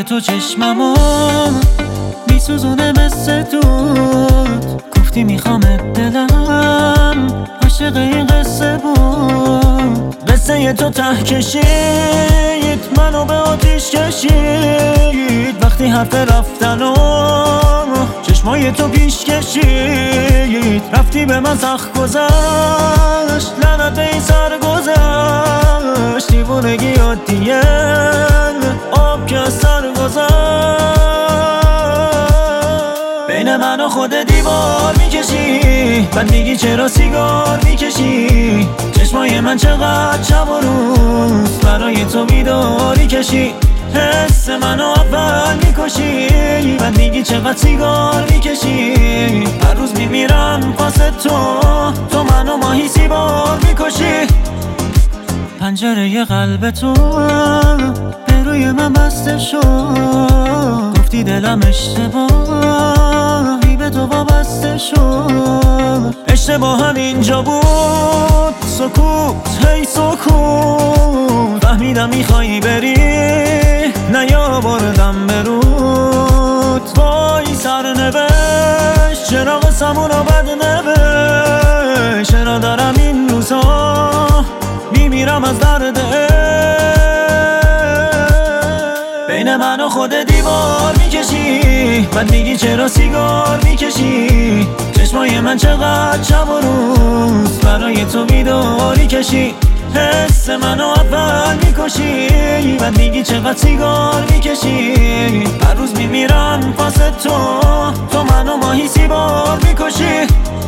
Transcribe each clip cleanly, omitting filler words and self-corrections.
تو چشممو میسوزونه مثل دود. گفتی میخوامت دلم عاشق این قصه بود. قصه تو ته کشید منو به آتیش کشید. وقتی حرف رفتن و چشمای تو پیش کشید. رفتی به من سخت گذشت لعنت به این سر گذشت. دیوونگی عادیه آب که از سر گذشت. بین من و خود دیوار میکشی بعد میگی چرا سیگار میکشی. چشمای من چقدر شب و روز برای تو بیداری کشی. حس منو اول میکشی بعد میگی چقدر سیگار میکشی. هر روز میمیرم واسه تو منو ماهی سیبار میکشی. پنجره قلب تو به روی من بسته شد. گفتی دلم اشتباهی به تو وابسته شد. اشتباه هم اینجا بود سکوت هی سکوت. فهمیدم میخوایی بری نیاوردم به رود. وای سرنوشت چرا قسمون رو بد نوشت. چرا دارم این روزا میمیرم از درد بین من و خود دیوار میکشی بعد میگی چرا سیگار میکشی. چشمای من چقدر شب و روز برای تو بیداری کشی. حس منو اول میکشی بعد میگی چقدر سیگار میکشی. هر روز میمیرم واسه تو منو ماهی سیبار میکشی.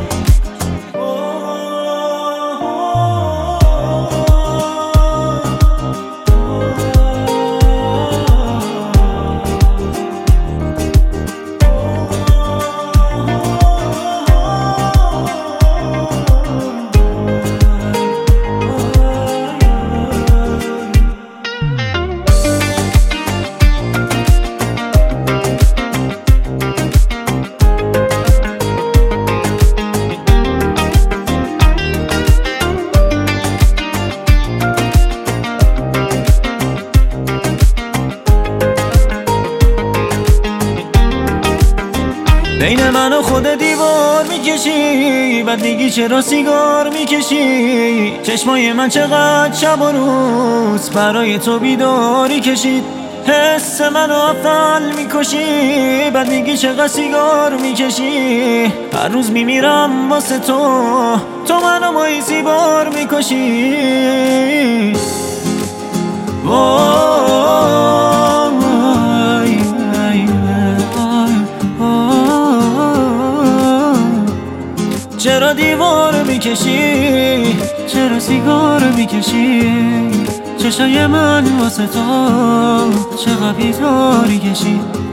بین من و خود دیوار میکشی بعد میگی چرا سیگار میکشی. چشمای من چقدر شب و روز برای تو بیداری کشید. حس منو اول میکشی بعد میگی چقدر سیگار میکشی. هر روز میمیرم واسه تو منو ماهی سیبار میکشی. چرا دیوار میکشی چرا سیگار میکشی. چشای من واسه تو چقدر بیداری کشی.